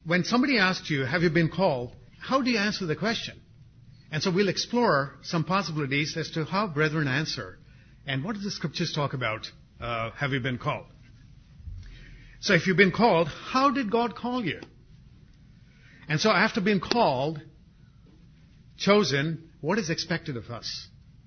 When somebody asks you, have you been called? How do you answer the question? And so we'll explore some possibilities as to how brethren answer. And what do the scriptures talk about? Have you been called? So if you've been called, how did God call you? And so after being called, chosen, what is expected of us?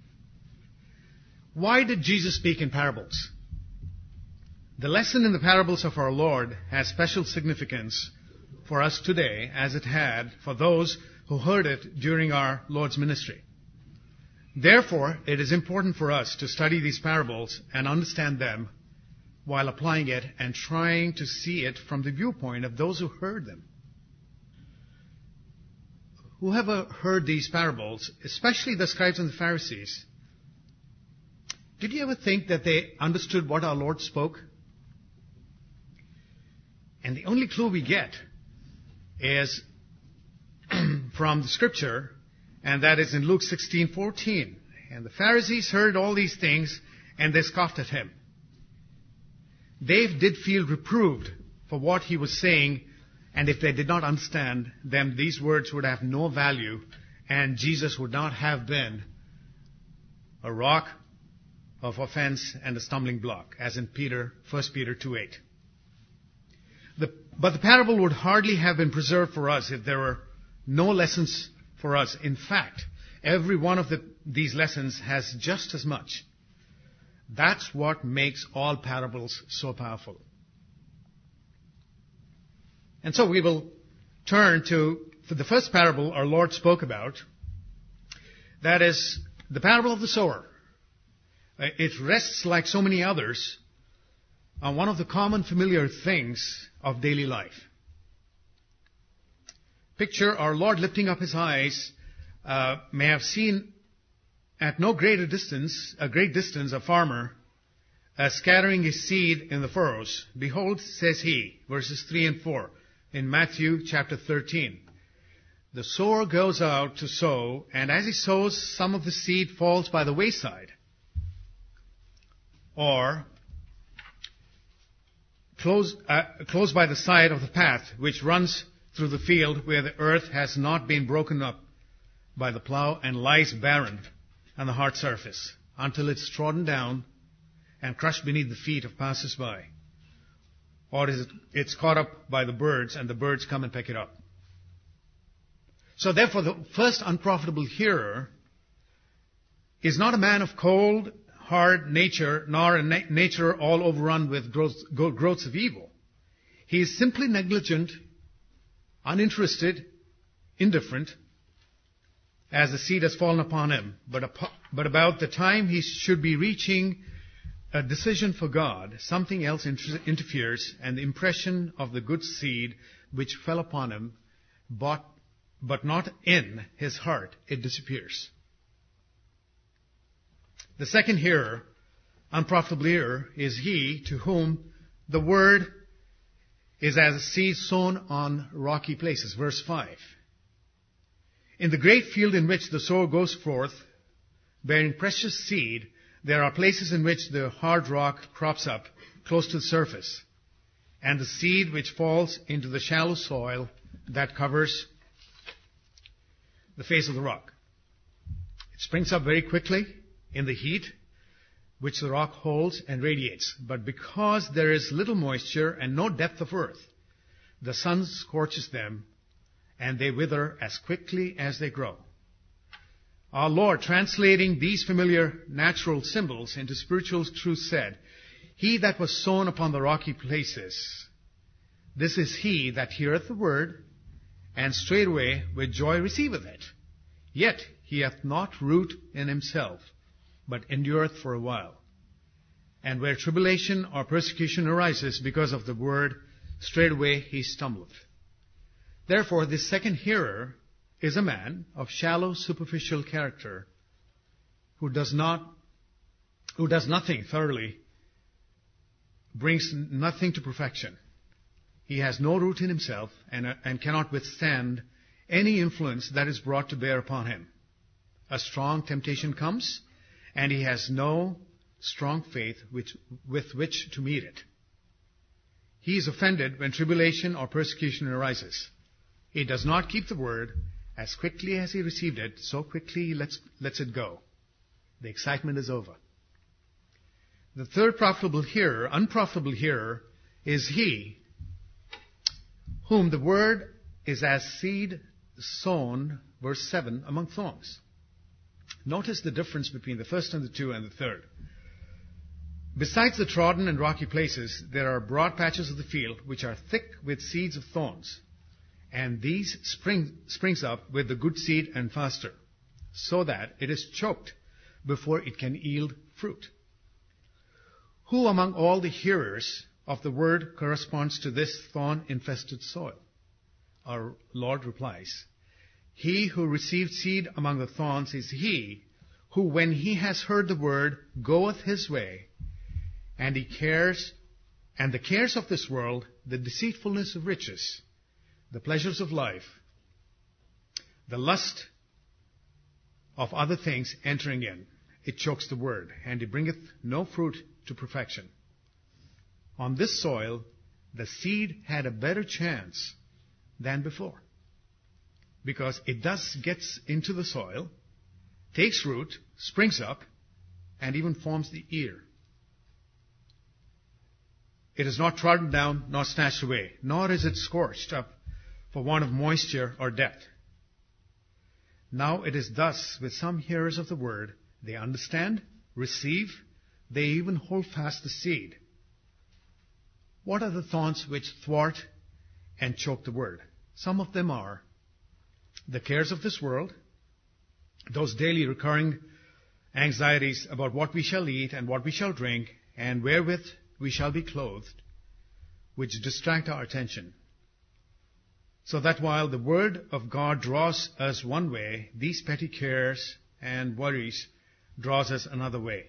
Why did Jesus speak in parables? The lesson in the parables of our Lord has special significance for us today as it had for those who heard it during our Lord's ministry. Therefore, it is important for us to study these parables and understand them while applying it and trying to see it from the viewpoint of those who heard them. Whoever heard these parables, especially the scribes and the Pharisees, did you ever think that they understood what our Lord spoke? And the only clue we get is from the scripture, and that is in Luke 16:14. And the Pharisees heard all these things, and they scoffed at him. They did feel reproved for what he was saying, and if they did not understand them, these words would have no value, and Jesus would not have been a rock of offense and a stumbling block, as in 1 Peter 2:8. But the parable would hardly have been preserved for us if there were no lessons for us. In fact, every one of these lessons has just as much. That's what makes all parables so powerful. And so we will turn to the first parable our Lord spoke about. That is the parable of the sower. It rests, like so many others, on one of the common familiar things of daily life. Picture our Lord lifting up his eyes, may have seen at no greater distance, a great distance, a farmer scattering his seed in the furrows. Behold, says he, verses 3 and 4, in Matthew chapter 13. The sower goes out to sow, and as he sows, some of the seed falls by the wayside, or close by the side of the path which runs through the field, where the earth has not been broken up by the plow and lies barren on the hard surface until it's trodden down and crushed beneath the feet of passers-by. Or it's caught up by the birds, and the birds come and pick it up. So therefore, the first unprofitable hearer is not a man of cold, hard nature, nor a nature all overrun with growths of evil. He is simply negligent, uninterested, indifferent, as the seed has fallen upon him. But about the time he should be reaching a decision for God, something else interferes, and the impression of the good seed which fell upon him, but not in his heart, it disappears. The second hearer, unprofitable hearer, is he to whom the word is as a seed sown on rocky places. Verse 5. In the great field in which the sower goes forth, bearing precious seed, there are places in which the hard rock crops up close to the surface, and the seed which falls into the shallow soil that covers the face of the rock. It springs up very quickly in the heat which the rock holds and radiates. But because there is little moisture and no depth of earth, the sun scorches them, and they wither as quickly as they grow. Our Lord, translating these familiar natural symbols into spiritual truth, said, He that was sown upon the rocky places, this is he that heareth the word, and straightway with joy receiveth it. Yet he hath not root in himself, but endureth for a while. And where tribulation or persecution arises because of the word, straightway he stumbleth. Therefore, this second hearer is a man of shallow, superficial character, who does nothing thoroughly, brings nothing to perfection. He has no root in himself and cannot withstand any influence that is brought to bear upon him. A strong temptation comes, and he has no strong faith with which to meet it. he is offended when tribulation or persecution arises. He does not keep the word. As quickly as he received it, so quickly he lets it go. The excitement is over. The third unprofitable hearer, is he whom the word is as seed sown, verse 7, among thorns. Notice the difference between the first and the two and the third. Besides the trodden and rocky places, there are broad patches of the field which are thick with seeds of thorns, and these springs up with the good seed and faster, so that it is choked before it can yield fruit. Who among all the hearers of the word corresponds to this thorn-infested soil? Our Lord replies, he who received seed among the thorns is he who, when he has heard the word, goeth his way, and the cares of this world, the deceitfulness of riches, the pleasures of life, the lust of other things entering in, it chokes the word, and it bringeth no fruit to perfection. On this soil, the seed had a better chance than before, because it thus gets into the soil, takes root, springs up, and even forms the ear. It is not trodden down nor snatched away, nor is it scorched up for want of moisture or death. Now it is thus with some hearers of the word. They understand, receive, they even hold fast the seed. What are the thorns which thwart and choke the word? Some of them are the cares of this world, those daily recurring anxieties about what we shall eat and what we shall drink and wherewith we shall be clothed, which distract our attention. So that while the word of God draws us one way, these petty cares and worries draws us another way.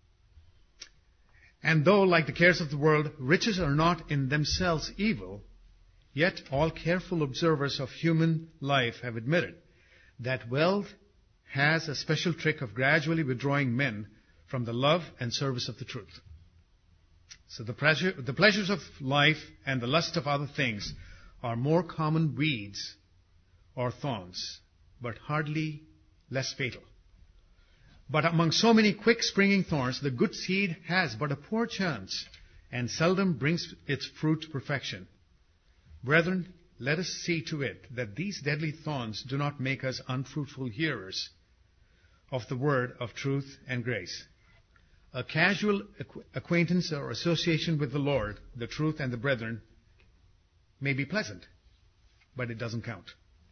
And though, like the cares of the world, riches are not in themselves evil, yet all careful observers of human life have admitted that wealth has a special trick of gradually withdrawing men from the love and service of the truth. So the pleasures of life and the lust of other things are more common weeds or thorns, but hardly less fatal. But among so many quick springing thorns, the good seed has but a poor chance and seldom brings its fruit to perfection. Brethren, let us see to it that these deadly thorns do not make us unfruitful hearers of the word of truth and grace. A casual acquaintance or association with the Lord, the truth, and the brethren may be pleasant, but it doesn't count.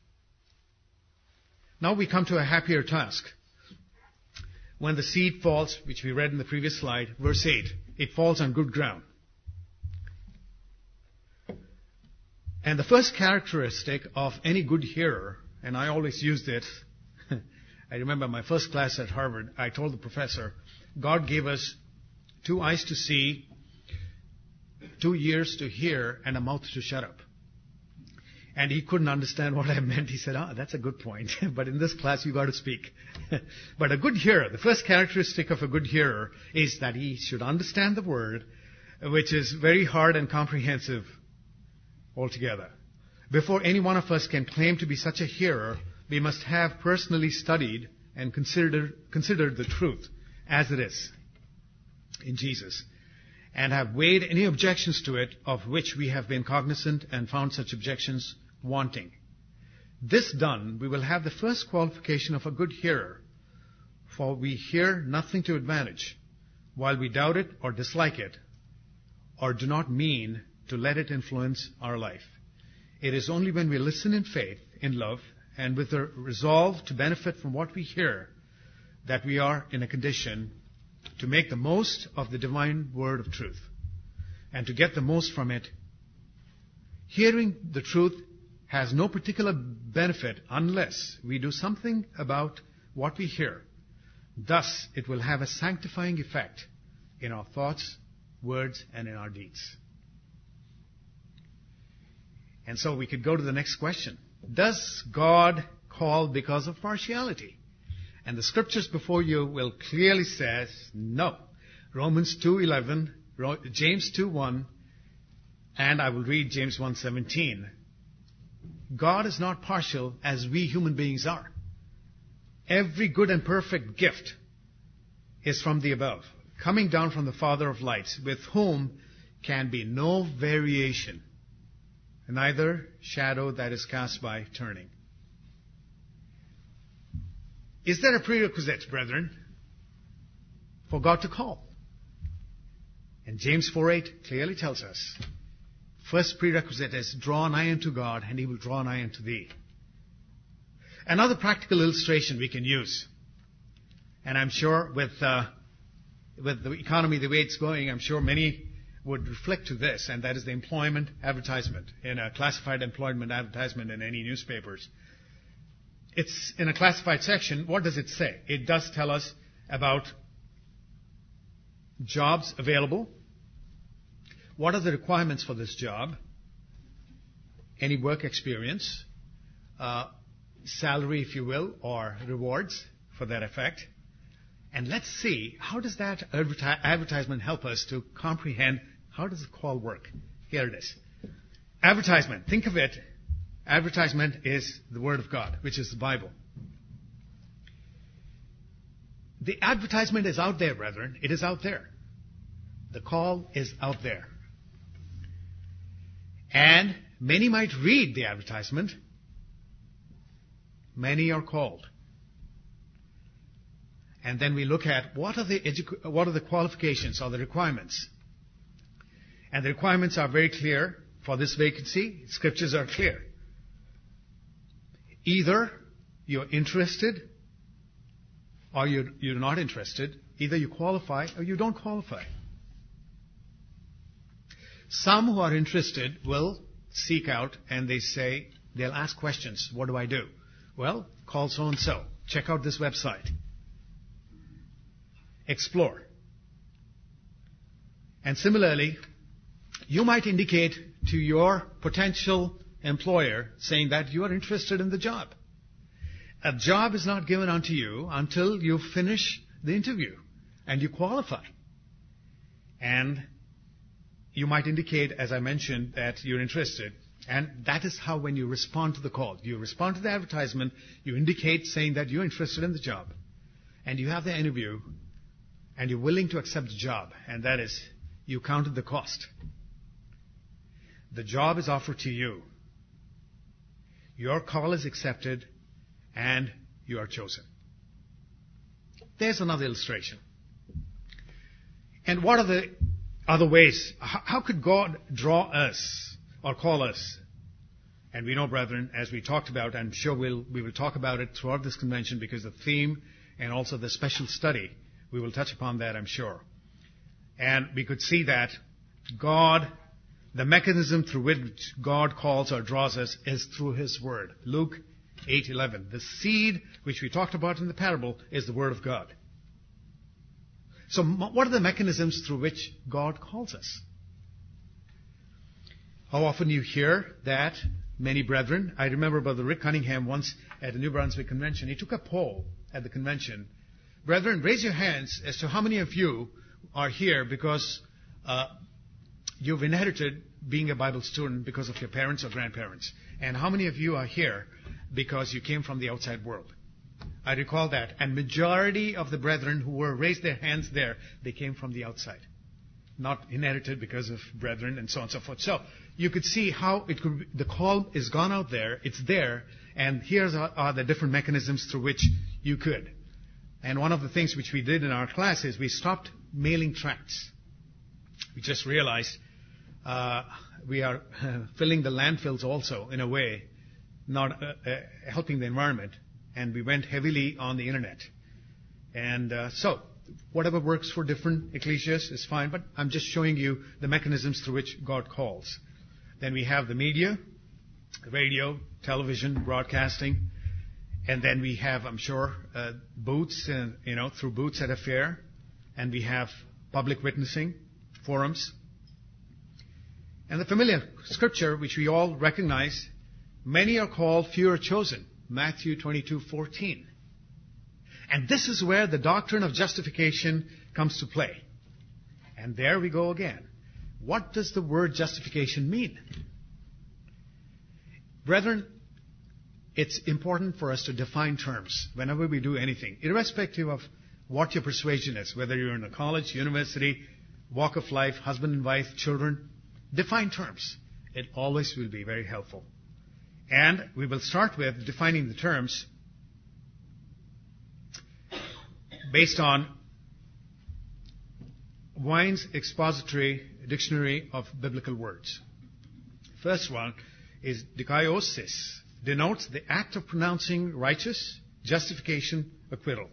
Now we come to a happier task. When the seed falls, which we read in the previous slide, verse 8, it falls on good ground. And the first characteristic of any good hearer, and I always used it, I remember my first class at Harvard, I told the professor, God gave us 2 eyes to see, 2 ears to hear, and a mouth to shut up. And he couldn't understand what I meant. He said, that's a good point. But in this class, you got to speak. But a good hearer, the first characteristic of a good hearer is that he should understand the word, which is very hard and comprehensive altogether. Before any one of us can claim to be such a hearer, we must have personally studied and considered the truth as it is in Jesus, and have weighed any objections to it of which we have been cognizant and found such objections wanting. This done, we will have the first qualification of a good hearer, for we hear nothing to advantage, while we doubt it or dislike it, or do not mean to let it influence our life. It is only when we listen in faith, in love, and with the resolve to benefit from what we hear that we are in a condition to make the most of the divine word of truth and to get the most from it. Hearing the truth has no particular benefit unless we do something about what we hear. Thus, it will have a sanctifying effect in our thoughts, words, and in our deeds. And so we could go to the next question. Does God call because of partiality? And the scriptures before you will clearly say no. Romans 2:11, James 2:1, And I will read James 1:17. God is not partial as we human beings are. Every good and perfect gift is from the above, coming down from the Father of lights, with whom can be no variation, neither shadow that is cast by turning. Is there a prerequisite, brethren, for God to call? And James 4:8 clearly tells us, first prerequisite is draw nigh unto God, and He will draw nigh unto thee. Another practical illustration we can use, and I'm sure with the economy the way it's going, I'm sure many would reflect to this, and that is the employment advertisement, in a classified employment advertisement in any newspapers. It's in a classified section. What does it say? It does tell us about jobs available. What are the requirements for this job? Any work experience, salary, if you will, or rewards for that effect. And let's see, how does that advertisement help us to comprehend how does the call work? Here it is. Advertisement. Think of it. Advertisement is the Word of God, which is the Bible. The advertisement is out there, brethren. It is out there. The call is out there. And many might read the advertisement. Many are called. And then we look at what are the qualifications or the requirements. And the requirements are very clear for this vacancy. Scriptures are clear. Either you're interested or you're not interested. Either you qualify or you don't qualify. Some who are interested will seek out and they'll ask questions. What do I do? Well, call so-and-so. Check out this website. Explore. And similarly, you might indicate to your potential employer saying that you are interested in the job. A job is not given unto you until you finish the interview and you qualify. And you might indicate, as I mentioned, that you're interested. And that is how when you respond to the call. You respond to the advertisement, you indicate saying that you're interested in the job. And you have the interview, and you're willing to accept the job. And that is, you counted the cost. The job is offered to you. Your call is accepted, and you are chosen. There's another illustration. And what are the other ways? How could God draw us or call us? And we know, brethren, as we talked about, I'm sure we will talk about it throughout this convention because the theme and also the special study, we will touch upon that, I'm sure. And we could see that God, the mechanism through which God calls or draws us is through His Word. Luke 8:11. The seed which we talked about in the parable is the Word of God. So what are the mechanisms through which God calls us? How often you hear that many brethren, I remember Brother Rick Cunningham once at the New Brunswick Convention, he took a poll at the convention. Brethren, raise your hands as to how many of you are here because you've inherited being a Bible student because of your parents or grandparents. And how many of you are here because you came from the outside world? I recall that. And majority of the brethren who were raised their hands there, they came from the outside. Not inherited because of brethren and so on and so forth. So you could see how it could. The call is gone out there. It's there. And here's are the different mechanisms through which you could. And one of the things which we did in our class is we stopped mailing tracts. We just realized we are filling the landfills also in a way, not helping the environment. And we went heavily on the internet. And so, whatever works for different ecclesias is fine, but I'm just showing you the mechanisms through which God calls. Then we have the media, radio, television, broadcasting, and then we have, I'm sure, booths, through booths at a fair, and we have public witnessing, forums. And the familiar scripture, which we all recognize, many are called, few are chosen. Matthew 22:14. And this is where the doctrine of justification comes to play. And there we go again. What does the word justification mean? Brethren, it's important for us to define terms whenever we do anything, irrespective of what your persuasion is, whether you're in a college, university, walk of life, husband and wife, children. Define terms. It always will be very helpful. And we will start with defining the terms based on Wine's Expository Dictionary of Biblical Words. First one is dikaiosis, denotes the act of pronouncing righteous, justification, acquittal.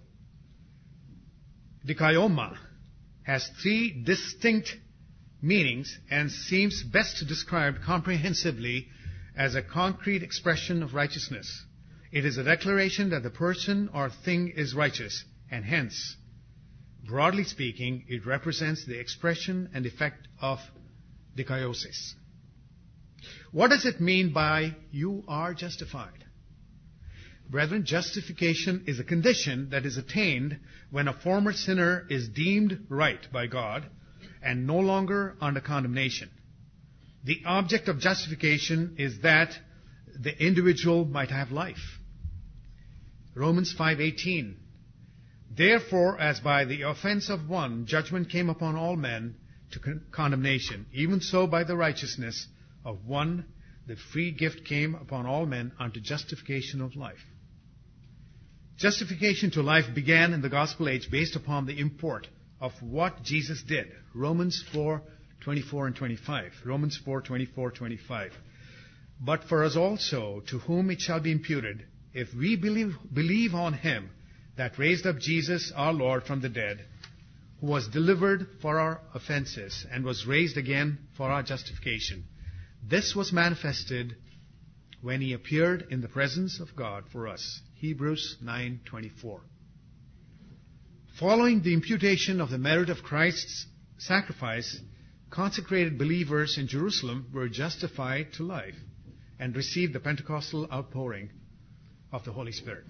Dikaioma has three distinct meanings and seems best described comprehensively as a concrete expression of righteousness. It is a declaration that the person or thing is righteous, and hence, broadly speaking, it represents the expression and effect of dikaiosis. What does it mean by you are justified? Brethren, justification is a condition that is attained when a former sinner is deemed right by God and no longer under condemnation. The object of justification is that the individual might have life. Romans 5:18. Therefore, as by the offense of one, judgment came upon all men to condemnation, even so by the righteousness of one, the free gift came upon all men unto justification of life. Justification to life began in the gospel age based upon the import of what Jesus did. Romans 4:24 and 25. Romans 4:24-25. But for us also, to whom it shall be imputed, if we believe on him that raised up Jesus our Lord from the dead, who was delivered for our offenses and was raised again for our justification. This was manifested when he appeared in the presence of God for us. Hebrews 9:24. Following the imputation of the merit of Christ's sacrifice, consecrated believers in Jerusalem were justified to life and received the Pentecostal outpouring of the Holy Spirit.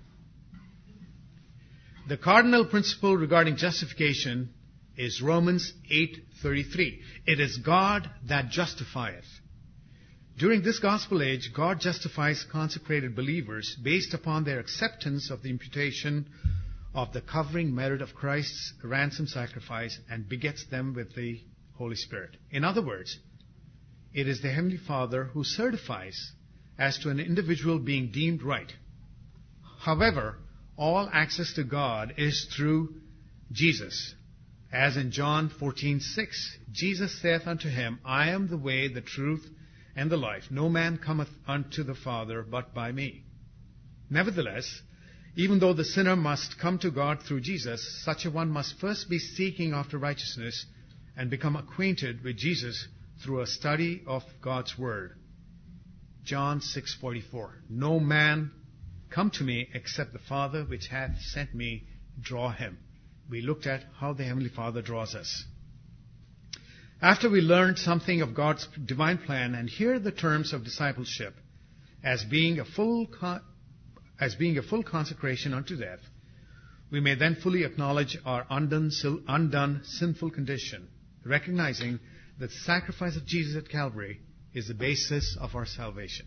The cardinal principle regarding justification is Romans 8:33. It is God that justifieth. During this gospel age, God justifies consecrated believers based upon their acceptance of the imputation of the covering merit of Christ's ransom sacrifice and begets them with the Holy Spirit. In other words, it is the Heavenly Father who certifies as to an individual being deemed right. However, all access to God is through Jesus. As in John 14:6, Jesus saith unto him, I am the way, the truth, and the life. No man cometh unto the Father but by me. Nevertheless, even though the sinner must come to God through Jesus, such a one must first be seeking after righteousness and become acquainted with Jesus through a study of God's Word. John 6:44. No man come to me except the Father which hath sent me draw him. We looked at how the Heavenly Father draws us. After we learned something of God's divine plan and hear the terms of discipleship as being a full consecration unto death, we may then fully acknowledge our undone sinful condition, recognizing that the sacrifice of Jesus at Calvary is the basis of our salvation.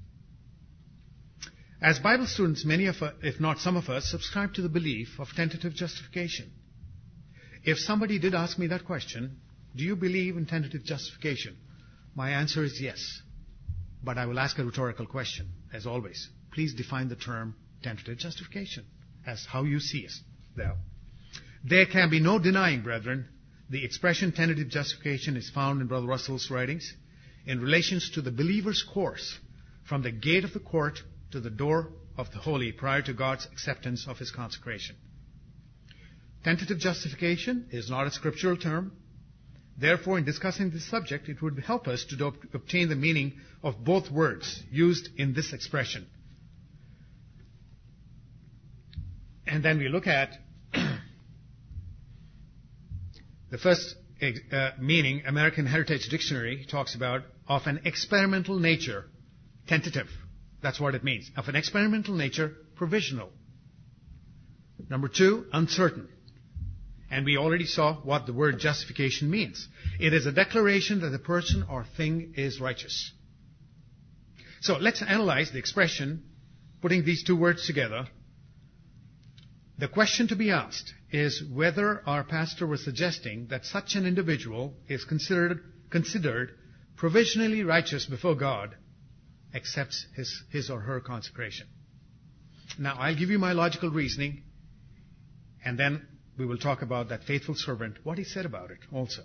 As Bible students, many of us, if not some of us, subscribe to the belief of tentative justification. If somebody did ask me that question, do you believe in tentative justification? My answer is yes. But I will ask a rhetorical question, as always. Please define the term tentative justification as how you see it. There can be no denying, brethren, the expression tentative justification is found in Brother Russell's writings in relations to the believer's course from the gate of the court to the door of the holy prior to God's acceptance of his consecration. Tentative justification is not a scriptural term. Therefore, in discussing this subject, it would help us to obtain the meaning of both words used in this expression. And then we look at the first meaning. American Heritage Dictionary talks about of an experimental nature, tentative. That's what it means. Of an experimental nature, provisional. Number 2, uncertain. And we already saw what the word justification means. It is a declaration that the person or thing is righteous. So let's analyze the expression, putting these two words together. The question to be asked is whether our pastor was suggesting that such an individual is considered provisionally righteous before God, accepts his or her consecration. Now, I'll give you my logical reasoning, and then we will talk about that faithful servant, what he said about it also.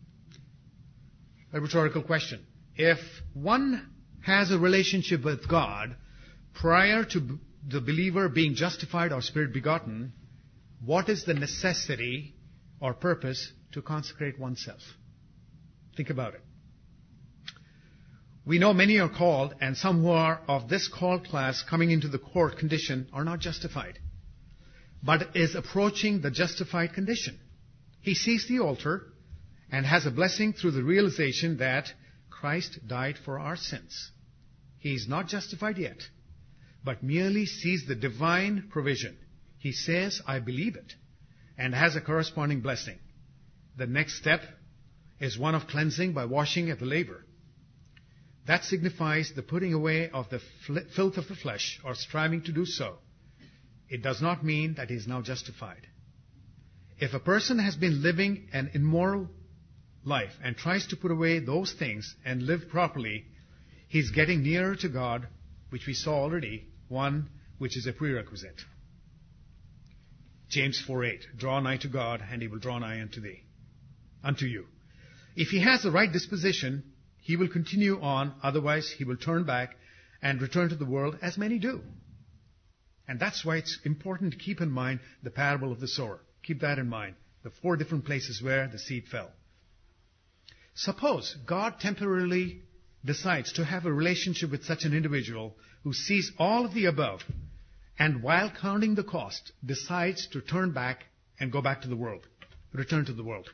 A rhetorical question. If one has a relationship with God prior to the believer being justified or spirit begotten, what is the necessity or purpose to consecrate oneself? Think about it. We know many are called, and some who are of this called class coming into the court condition are not justified, but is approaching the justified condition. He sees the altar and has a blessing through the realization that Christ died for our sins. He is not justified yet, but merely sees the divine provision. He says, I believe it, and has a corresponding blessing. The next step is one of cleansing by washing at the laver. That signifies the putting away of the filth of the flesh, or striving to do so. It does not mean that he is now justified. If a person has been living an immoral life and tries to put away those things and live properly, he's getting nearer to God, which we saw already, one which is a prerequisite. James 4:8, draw nigh to God, and he will draw nigh unto you. If he has the right disposition, he will continue on, otherwise he will turn back and return to the world, as many do. And that's why it's important to keep in mind the parable of the sower. Keep that in mind, the 4 different places where the seed fell. Suppose God temporarily decides to have a relationship with such an individual who sees all of the above, and while counting the cost, decides to turn back and go back to the world, return to the world.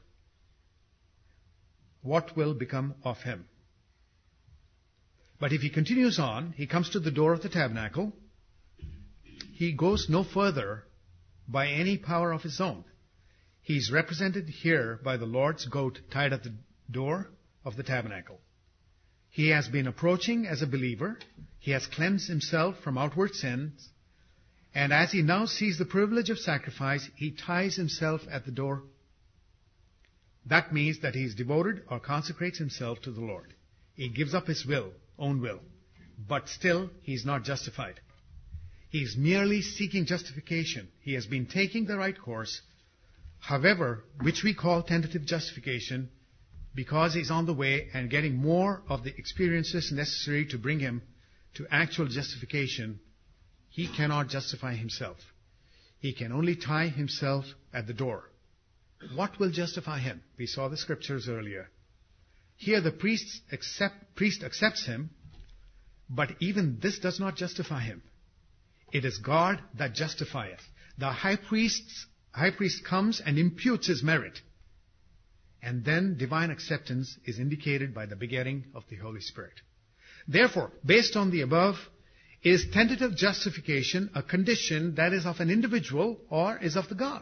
What will become of him? But if he continues on, he comes to the door of the tabernacle. He goes no further by any power of his own. He is represented here by the Lord's goat tied at the door of the tabernacle. He has been approaching as a believer. He has cleansed himself from outward sins. And as he now sees the privilege of sacrifice, he ties himself at the door. That means that he is devoted or consecrates himself to the Lord. He gives up his own will. But still, he is not justified. He is merely seeking justification. He has been taking the right course, however, which we call tentative justification, because he's on the way and getting more of the experiences necessary to bring him to actual justification. He cannot justify himself. He can only tie himself at the door. What will justify him? We saw the scriptures earlier. Here the priest accepts him, but even this does not justify him. It is God that justifieth. The high priest comes and imputes his merit. And then divine acceptance is indicated by the begetting of the Holy Spirit. Therefore, based on the above, is tentative justification a condition that is of an individual or is of the God?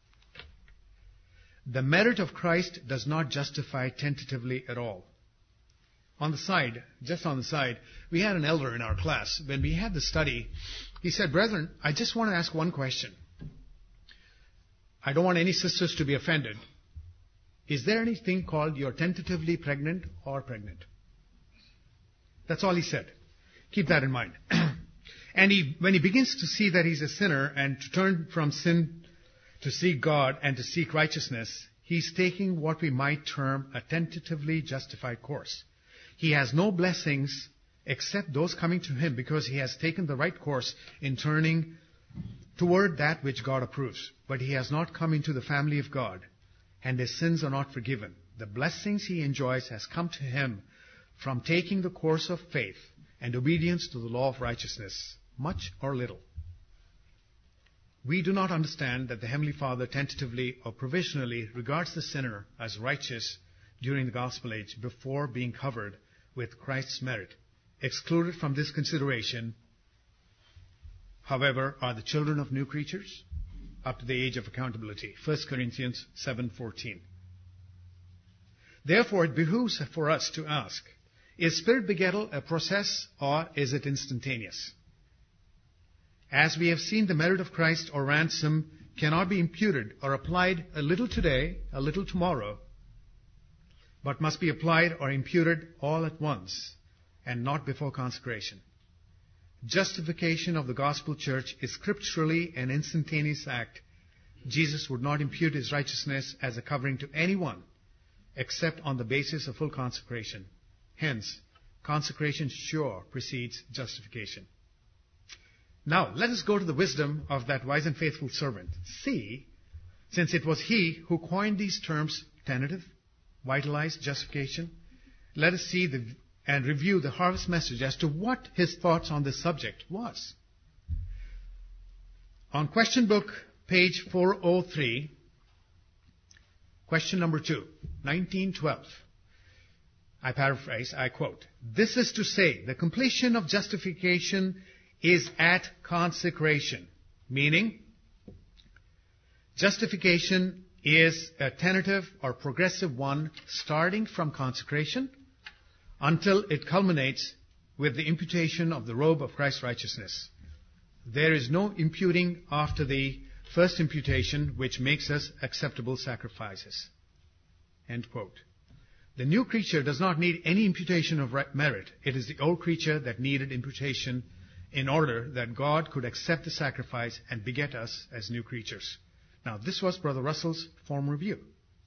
The merit of Christ does not justify tentatively at all. Just on the side, we had an elder in our class. When we had the study, he said, brethren, I just want to ask one question. I don't want any sisters to be offended. Is there anything called you're tentatively pregnant or pregnant? That's all he said. Keep that in mind. And when he begins to see that he's a sinner and to turn from sin to seek God and to seek righteousness, he's taking what we might term a tentatively justified course. He has no blessings except those coming to him because he has taken the right course in turning toward that which God approves. But he has not come into the family of God, and his sins are not forgiven. The blessings he enjoys has come to him from taking the course of faith and obedience to the law of righteousness, much or little. We do not understand that the Heavenly Father tentatively or provisionally regards the sinner as righteous during the gospel age before being covered with Christ's merit. Excluded from this consideration, however, are the children of new creatures, up to the age of accountability. 1 Corinthians 7:14. Therefore, it behooves for us to ask, is spirit begettal a process or is it instantaneous? As we have seen, the merit of Christ or ransom cannot be imputed or applied a little today, a little tomorrow, but must be applied or imputed all at once and not before consecration. Justification of the gospel church is scripturally an instantaneous act. Jesus would not impute his righteousness as a covering to anyone except on the basis of full consecration. Hence, consecration sure precedes justification. Now, let us go to the wisdom of that wise and faithful servant. See, since it was he who coined these terms, tentative, vitalized, justification, let us see and review the harvest message as to what his thoughts on this subject was. On question book, page 403, question number 2, 1912. I paraphrase, I quote, "This is to say, the completion of justification is at consecration," meaning justification is a tentative or progressive one starting from consecration until it culminates with the imputation of the robe of Christ's righteousness. There is no imputing after the first imputation which makes us acceptable sacrifices. End quote. The new creature does not need any imputation of merit. It is the old creature that needed imputation in order that God could accept the sacrifice and beget us as new creatures. Now, this was Brother Russell's form review.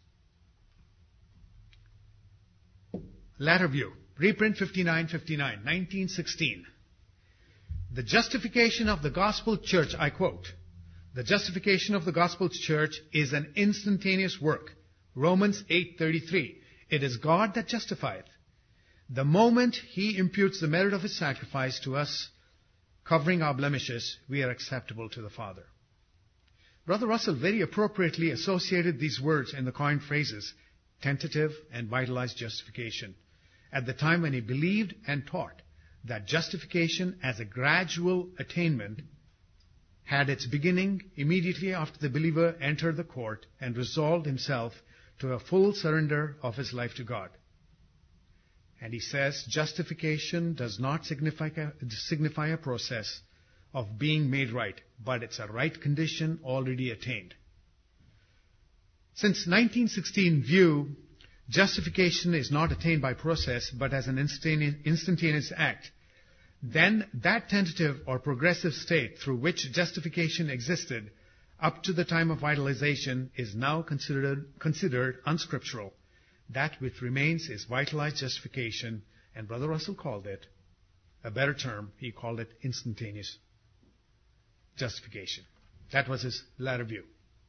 Latter view, reprint 5959, 1916. The justification of the gospel church, I quote, "The justification of the gospel church is an instantaneous work." Romans 8:33. It is God that justifieth. The moment he imputes the merit of his sacrifice to us, covering our blemishes, we are acceptable to the Father. Brother Russell very appropriately associated these words in the coined phrases, tentative and vitalized justification, at the time when he believed and taught that justification as a gradual attainment had its beginning immediately after the believer entered the court and resolved himself to a full surrender of his life to God. And he says, justification does not signify a process of being made right, but it's a right condition already attained. Since 1916 view, justification is not attained by process, but as an instantaneous act, then that tentative or progressive state through which justification existed up to the time of vitalization is now considered unscriptural. That which remains is vitalized justification, and Brother Russell called it a better term. He called it instantaneous justification. That was his latter view.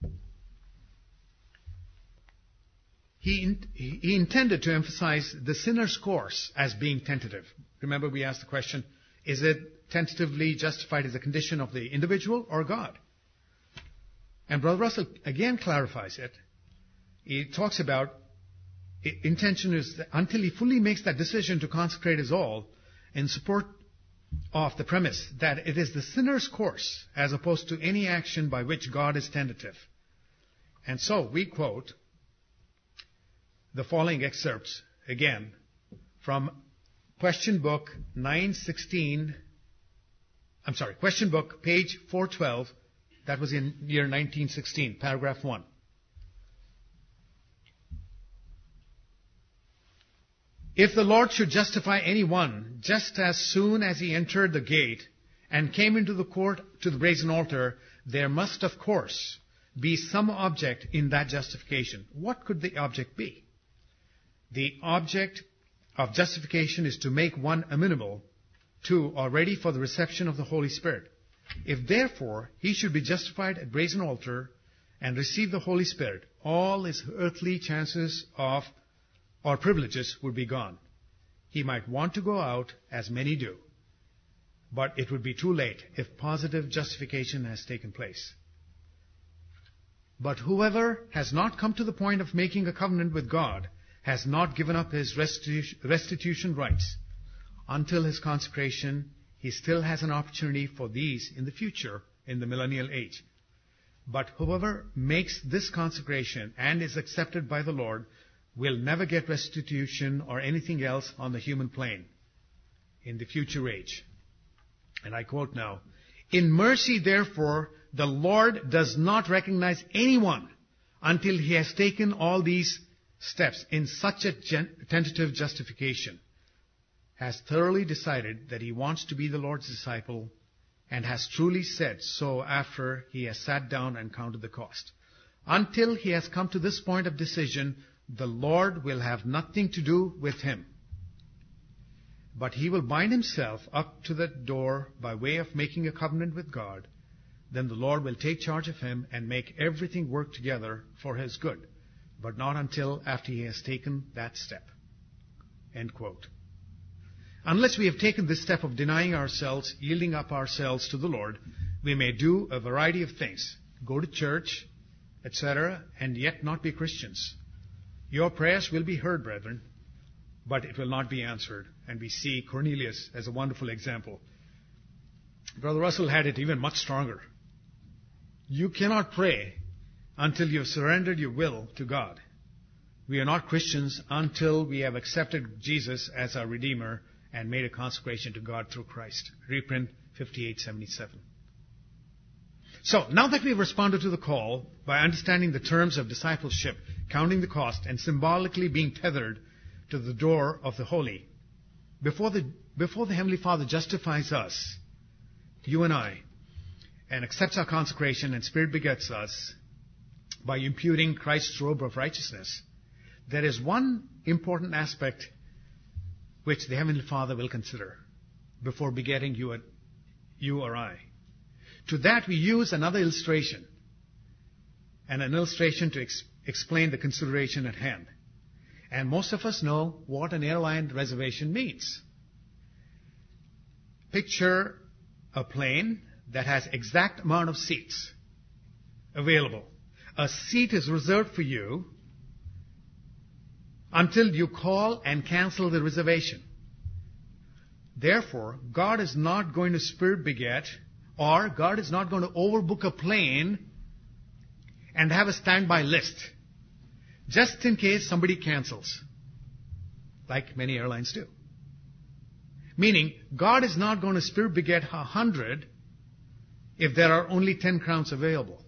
He intended to emphasize the sinner's course as being tentative. Remember, we asked the question, is it tentatively justified as a condition of the individual or God? And Brother Russell again clarifies it. He talks about intention is that until he fully makes that decision to consecrate his all in support of the premise that it is the sinner's course as opposed to any action by which God is tentative. And so we quote the following excerpts again from question book question book page 412. That was in year 1916, paragraph 1. If the Lord should justify anyone just as soon as he entered the gate and came into the court to the brazen altar, there must, of course, be some object in that justification. What could the object be? The object of justification is to make one amenable to or ready for the reception of the Holy Spirit. If therefore he should be justified at brazen altar and receive the Holy Spirit, all his earthly chances of or privileges would be gone. He might want to go out, as many do, but it would be too late if positive justification has taken place. But whoever has not come to the point of making a covenant with God has not given up his restitution rights. Until his consecration, he still has an opportunity for these in the future, in the millennial age. But whoever makes this consecration and is accepted by the Lord will never get restitution or anything else on the human plane in the future age. And I quote now, "In mercy, therefore, the Lord does not recognize anyone until he has taken all these steps in such a tentative justification, has thoroughly decided that he wants to be the Lord's disciple, and has truly said so after he has sat down and counted the cost. Until he has come to this point of decision, the Lord will have nothing to do with him. But he will bind himself up to the door by way of making a covenant with God. Then the Lord will take charge of him and make everything work together for his good, but not until after he has taken that step." End quote. Unless we have taken this step of denying ourselves, yielding up ourselves to the Lord, we may do a variety of things, go to church, etc., and yet not be Christians. Your prayers will be heard, brethren, but it will not be answered. And we see Cornelius as a wonderful example. Brother Russell had it even much stronger. You cannot pray until you have surrendered your will to God. We are not Christians until we have accepted Jesus as our Redeemer and made a consecration to God through Christ. Reprint 5877. So, now that we've responded to the call by understanding the terms of discipleship, counting the cost, and symbolically being tethered to the door of the holy, before the Heavenly Father justifies us, you and I, and accepts our consecration and Spirit begets us by imputing Christ's robe of righteousness, there is one important aspect which the Heavenly Father will consider before begetting you or I. To that we use another illustration, and an illustration to explain the consideration at hand. And most of us know what an airline reservation means. Picture a plane that has exact amount of seats available. A seat is reserved for you until you call and cancel the reservation. Therefore, God is not going to Spirit beget, or God is not going to overbook a plane and have a standby list, just in case somebody cancels, like many airlines do. Meaning, God is not going to Spirit beget 100 if there are only 10 crowns available.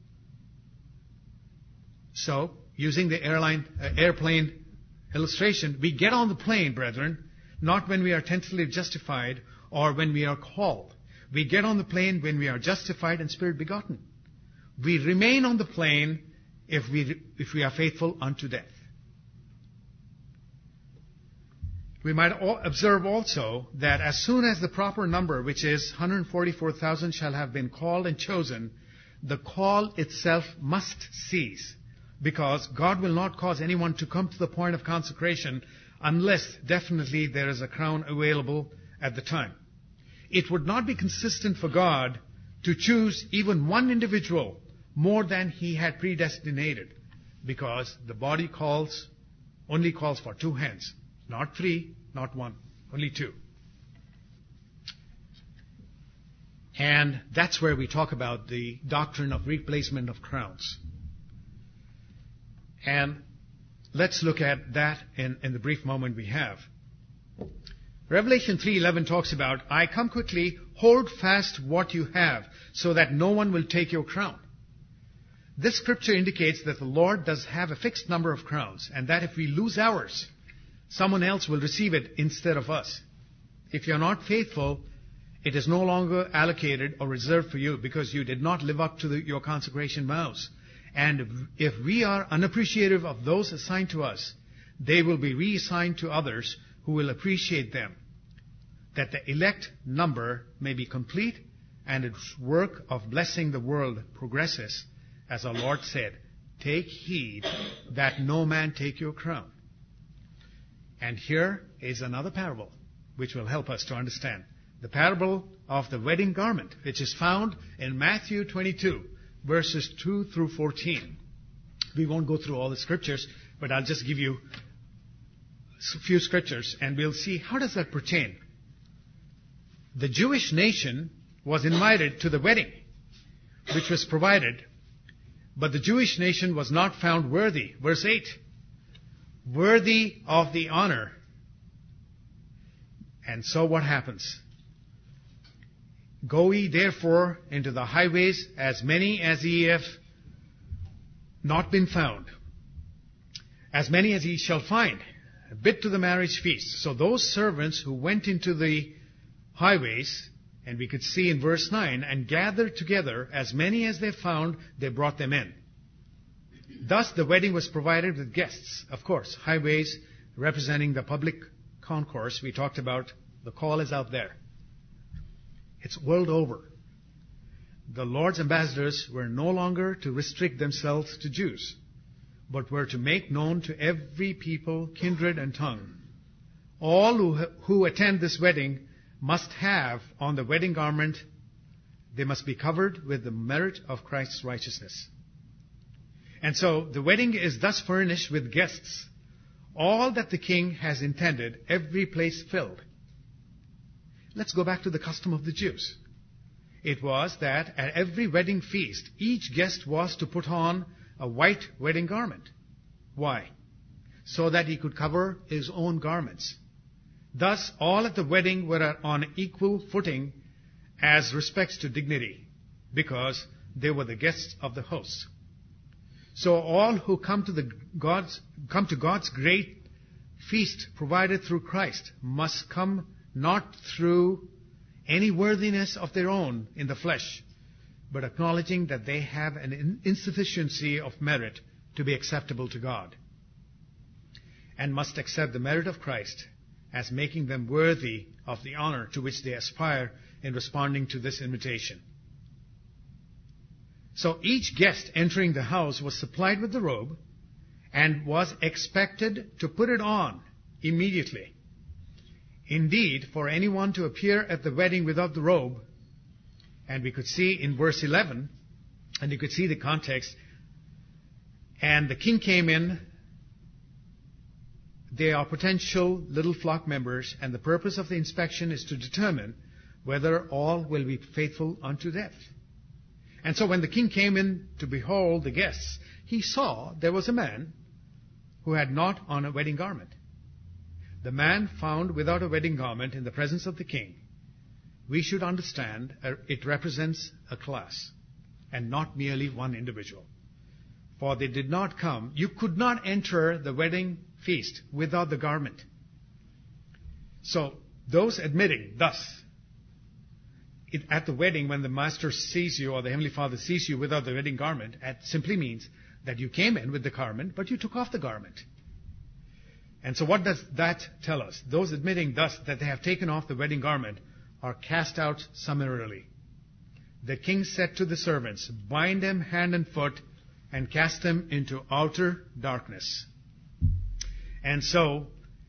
So, using the airplane illustration, we get on the plane, brethren, not when we are tentatively justified or when we are called. We get on the plane when we are justified and Spirit begotten. We remain on the plane if we are faithful unto death. We might observe also that as soon as the proper number, which is 144,000, shall have been called and chosen, the call itself must cease, because God will not cause anyone to come to the point of consecration unless definitely there is a crown available at the time. It would not be consistent for God to choose even one individual more than he had predestinated, because the body only calls for 2 hands, not 3, not 1, only 2. And that's where we talk about the doctrine of replacement of crowns. And let's look at that in the brief moment we have. Revelation 3:11 talks about, "I come quickly, hold fast what you have, so that no one will take your crown." This scripture indicates that the Lord does have a fixed number of crowns, and that if we lose ours, someone else will receive it instead of us. If you're not faithful, it is no longer allocated or reserved for you because you did not live up to your consecration vows. And if we are unappreciative of those assigned to us, they will be reassigned to others who will appreciate them, that the elect number may be complete and its work of blessing the world progresses. As our Lord said, "Take heed that no man take your crown." And here is another parable which will help us to understand. The parable of the wedding garment, which is found in Matthew 22, verses 2 through 14. We won't go through all the scriptures, but I'll just give you a few scriptures and we'll see how does that pertain. The Jewish nation was invited to the wedding, which was provided But the Jewish nation was not found worthy. Verse 8. Worthy of the honor. And so what happens? Go ye therefore into the highways, as many as ye have not been found, as many as ye shall find, bid to the marriage feast. So those servants who went into the highways, and we could see in verse 9, and gathered together as many as they found, they brought them in. Thus the wedding was provided with guests. Of course, highways representing the public concourse. We talked about the call is out there. It's world over. The Lord's ambassadors were no longer to restrict themselves to Jews, but were to make known to every people, kindred, and tongue. All who attend this wedding must have on the wedding garment, they must be covered with the merit of Christ's righteousness. And so the wedding is thus furnished with guests, all that the king has intended, every place filled. Let's go back to the custom of the Jews. It was that at every wedding feast, each guest was to put on a white wedding garment. Why? So that he could cover his own garments. Thus, all at the wedding were on equal footing as respects to dignity, because they were the guests of the host. So all who come to God's great feast provided through Christ must come not through any worthiness of their own in the flesh, but acknowledging that they have an insufficiency of merit to be acceptable to God, and must accept the merit of Christ as making them worthy of the honor to which they aspire in responding to this invitation. So each guest entering the house was supplied with the robe and was expected to put it on immediately. Indeed, for anyone to appear at the wedding without the robe, and we could see in verse 11, and you could see the context, and the king came in, they are potential little flock members, and the purpose of the inspection is to determine whether all will be faithful unto death. And so when the king came in to behold the guests, he saw there was a man who had not on a wedding garment. The man found without a wedding garment in the presence of the king, we should understand it represents a class and not merely one individual. For they did not come. You could not enter the wedding feast without the garment. So those admitting thus, at the wedding when the master sees you or the Heavenly Father sees you without the wedding garment, it simply means that you came in with the garment, but you took off the garment. And so what does that tell us? Those admitting thus that they have taken off the wedding garment are cast out summarily. The king said to the servants, bind them hand and foot and cast them into outer darkness. And so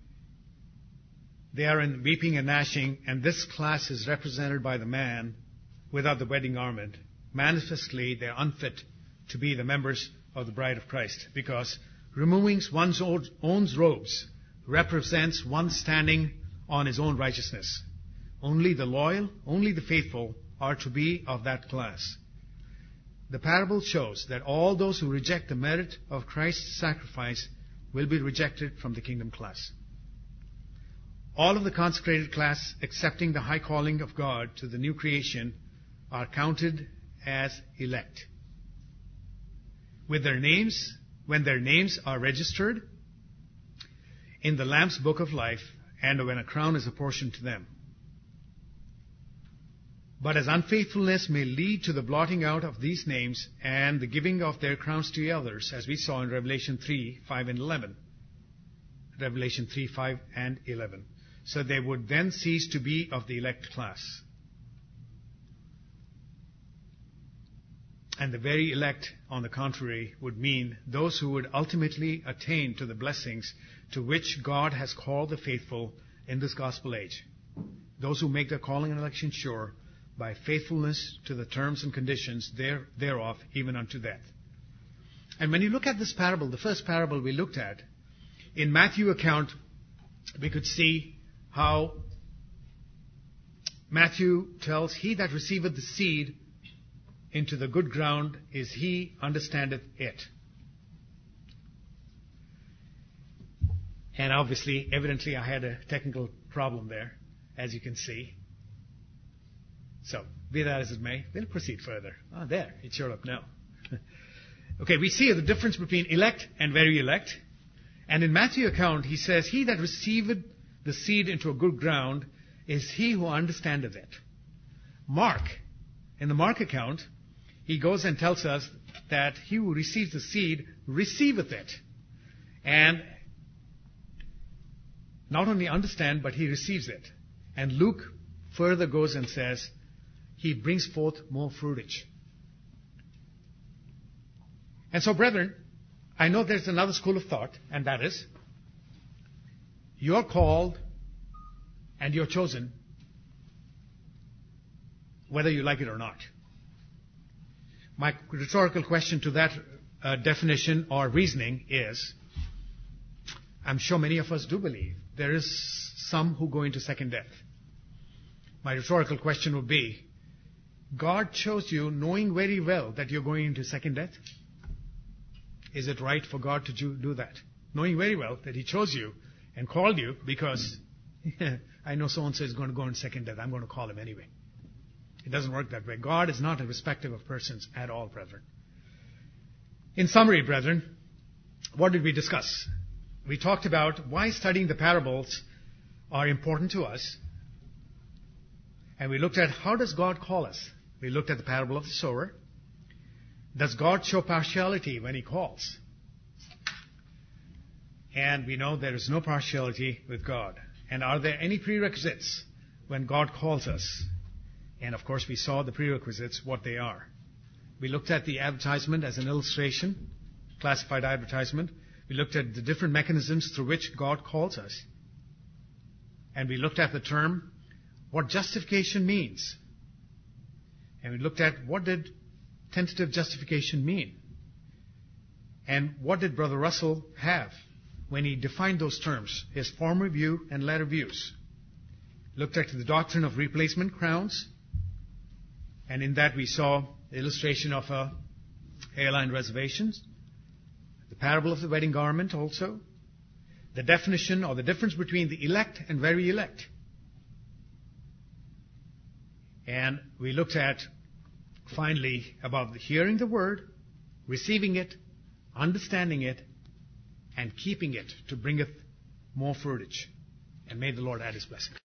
they are in weeping and gnashing, and this class is represented by the man without the wedding garment. Manifestly, they are unfit to be the members of the bride of Christ, because removing one's own robes represents one standing on his own righteousness. Only the loyal, only the faithful are to be of that class. The parable shows that all those who reject the merit of Christ's sacrifice will be rejected from the kingdom class. All of the consecrated class, accepting the high calling of God to the new creation, are counted as elect. With their names, when their names are registered in the Lamb's book of life, and when a crown is apportioned to them. But as unfaithfulness may lead to the blotting out of these names and the giving of their crowns to others, as we saw in Revelation 3, 5 and 11. Revelation 3, 5 and 11. So they would then cease to be of the elect class. And the very elect, on the contrary, would mean those who would ultimately attain to the blessings to which God has called the faithful in this gospel age. Those who make their calling and election sure by faithfulness to the terms and conditions thereof, even unto death. And when you look at this parable, the first parable we looked at, in Matthew's account, we could see how Matthew tells, he that receiveth the seed into the good ground is he understandeth it. And obviously, evidently, I had a technical problem there, as you can see. So, be that as it may, we'll proceed further. Ah, there, it showed up now. Okay, we see the difference between elect and very elect. And in Matthew's account, he says, he that receiveth the seed into a good ground is he who understandeth it. Mark, in the Mark account, he goes and tells us that he who receives the seed receiveth it. And not only understand, but he receives it. And Luke further goes and says, he brings forth more fruitage. And so, brethren, I know there's another school of thought, and that is, you're called and you're chosen, whether you like it or not. My rhetorical question to that definition or reasoning is, I'm sure many of us do believe there is some who go into second death. My rhetorical question would be, God chose you knowing very well that you're going into second death? Is it right for God to do that? Knowing very well that He chose you and called you because I know so-and-so is going to go in second death. I'm going to call him anyway. It doesn't work that way. God is not a respecter of persons at all, brethren. In summary, brethren, what did we discuss? We talked about why studying the parables are important to us. And we looked at how does God call us? We looked at the parable of the sower. Does God show partiality when He calls? And we know there is no partiality with God. And are there any prerequisites when God calls us? And of course we saw the prerequisites, what they are. We looked at the advertisement as an illustration, classified advertisement. We looked at the different mechanisms through which God calls us. And we looked at the term, what justification means. And we looked at what did tentative justification mean. And what did Brother Russell have when he defined those terms, his former view and latter views. Looked at the doctrine of replacement crowns. And in that we saw the illustration of airline reservations. The parable of the wedding garment also. The definition or the difference between the elect and very elect. And we looked at, finally, about hearing the word, receiving it, understanding it, and keeping it to bringeth more fruitage. And may the Lord add His blessing.